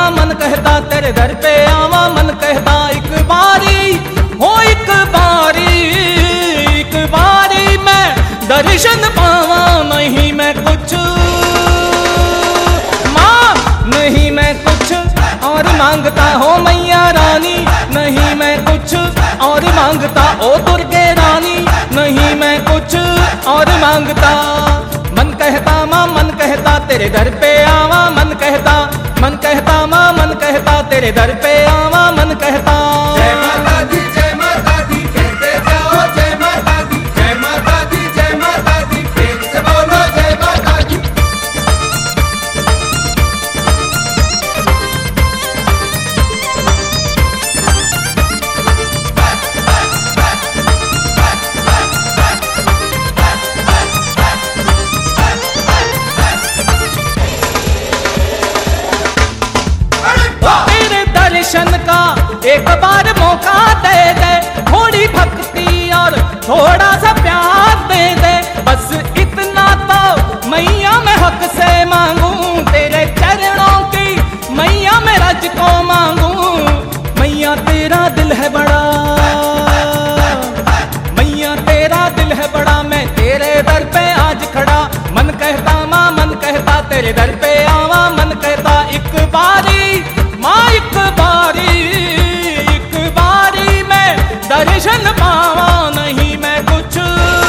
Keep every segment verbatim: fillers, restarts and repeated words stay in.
मन कहता तेरे दर पे आवा, मन कहता एक बारी हो एक बारी, एक बारी मैं दर्शन पावा। नहीं मैं कुछ माँ, नहीं मैं कुछ और मांगता हो मैया रानी, नहीं मैं कुछ और मांगता ओ दुर्गे रानी, नहीं मैं कुछ और मांगता। मन कहता माँ मन कहता तेरे दर पे आवा, मन कहता मन कहता माँ मन कहता तेरे दर पे आवा, मन कहता। जय माता दी जय माता दी कहते जाओ, जय माता दी जय माता दी जय माता दी, प्रेम से बोलो जय माता दी। दर्शन का एक बार मौका दे दे, थोड़ी भक्ति और थोड़ा सा प्यार दे दे, बस इतना तो मैया मैं हक से मांगू, तेरे चरणों की मैया मैं रज को मांगू। मैया तेरा दिल है बड़ा, मैया तेरा दिल है बड़ा, मैं तेरे दर पे आज खड़ा। मन कहता माँ मन कहता तेरे दर पे आवा, मन कहता एक बारी माँ एक बारी, एक बारी मैं दर्शन पावा। नहीं मैं कुछ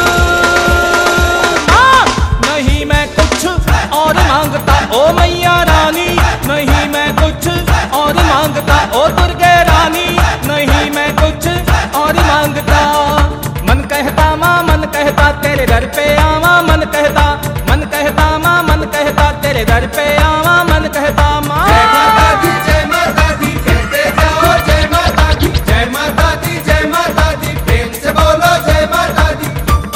माँ, नहीं मैं कुछ और मांगता ओ मैया रानी, नहीं मैं कुछ और मांगता ओ दुर्गे रानी, नहीं मैं कुछ और मांगता। मन कहता माँ मन कहता तेरे दर पे आवा, मन कहता मन कहता माँ मन कहता तेरे दर पे आवा, मन कहता माँ। जय माता दी जय माता दी कहते जाओ, जय माता दी जय माता दी जय माता दी, प्रेम से बोलो जय माता दी।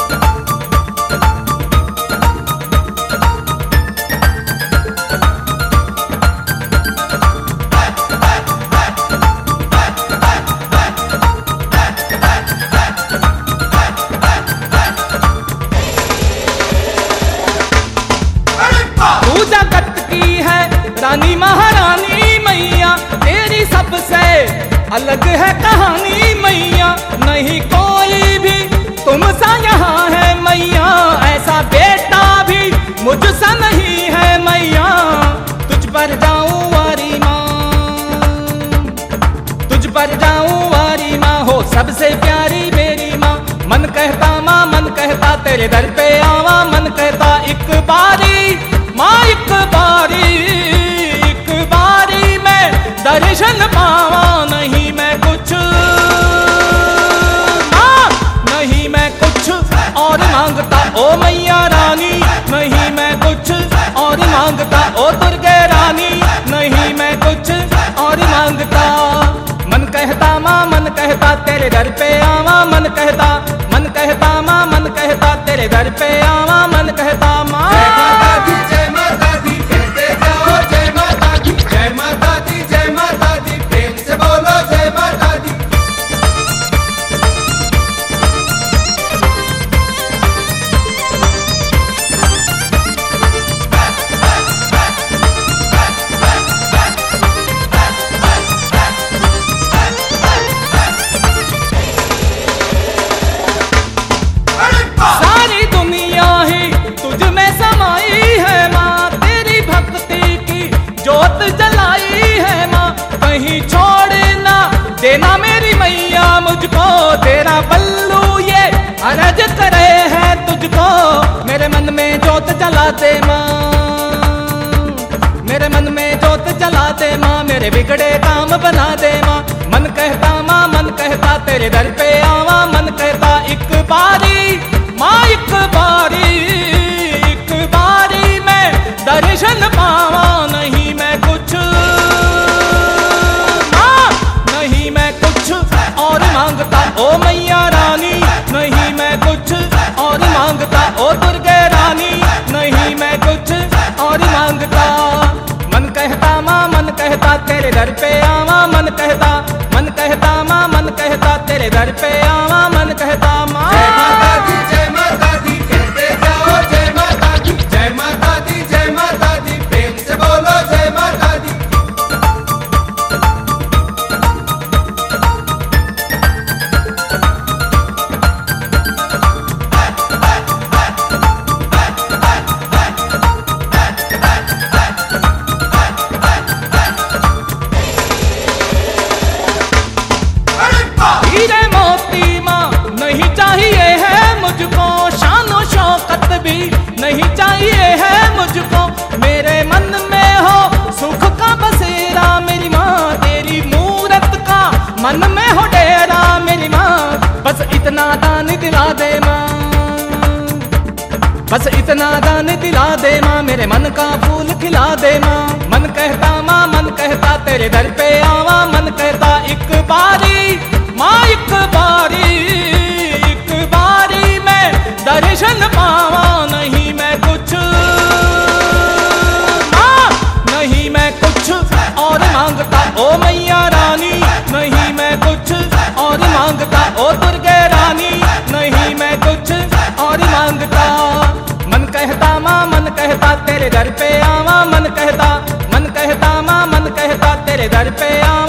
जगत की है रानी महारानी मैया, तेरी सबसे अलग है कहानी मैया, नहीं कोई भी तुम सा यहाँ है मैया, ऐसा बेटा भी मुझसा नहीं है मैया। तुझ पर जाऊं वारी माँ, तुझ पर जाऊं वारी माँ, हो सबसे प्यारी मेरी माँ। मन कहता माँ मन कहता तेरे दर पे आवा, मन कहता एक बारी माँ एक बारी, एक बारी मैं दर्शन पावा। नहीं मैं कुछ माँ, नहीं मैं कुछ और मांगता ओ मैया रानी, नहीं मैं कुछ और मांगता ओ दुर्गे रानी, नहीं मैं कुछ और मांगता। मन कहता माँ मन कहता तेरे दर पे आवा, मन कहता मन कहता माँ मन कहता तेरे दर पे आवा, मन कहता माँ। जय माता दी जय माता दी कहते जाओ, जय माता दी जय माता दी जय माता दी, प्रेम से बोलो जय माता दी। सारी दुनिया ही तुझ में समाई है माँ, तेरी भक्ति की जोत जलाई है माँ, कहीं छोड़ ना देना मेरी मैया मुझको। तेरा बल्लू ये अरज करे है तुझको, मेरे मन में जोत जला दे माँ, मेरे मन में जोत जला दे माँ, मेरे बिगड़े काम बना दे माँ। मन कहता माँ मन कहता तेरे दर पे आवा, मन कहता एक बारी माँ एक बारी, एक बारी मैं दर्शन पावा। नहीं मैं कुछ माँ, नहीं मैं कुछ और मांगता ओ मैया रानी, नहीं मैं कुछ और मांगता ओ दुर्गे रानी, नहीं मैं कुछ और मांगता। मन कहता माँ मन कहता तेरे दर पे आवा, मन कहता मन कहता माँ मन कहता तेरे दर पे आवा, मन कहता माँ। जय माता दी जय माता दी कहते जाओ, जय माता दी जय माता दी जय माता दी, प्रेम से बोलो जय माता दी। हो डेरा मेरी माँ, बस इतना दान दिला दे माँ, बस इतना दान दिला दे माँ, मेरे मन का फूल खिला दे माँ। मन कहता माँ, मन कहता तेरे दर पे आवा, मन कहता एक बारी माँ, एक बारी, एक बारी मैं दर्शन पावा। नहीं मैं कुछ माँ, नहीं मैं कुछ और मांगता ओ मैया रानी, नहीं मैं कुछ और मांगता ओ दुर्गे रानी, नहीं मैं कुछ और मांगता। मन कहता माँ, मन कहता तेरे दर पे आवा, मन कहता, मन कहता माँ, मन कहता तेरे दर पे आवा।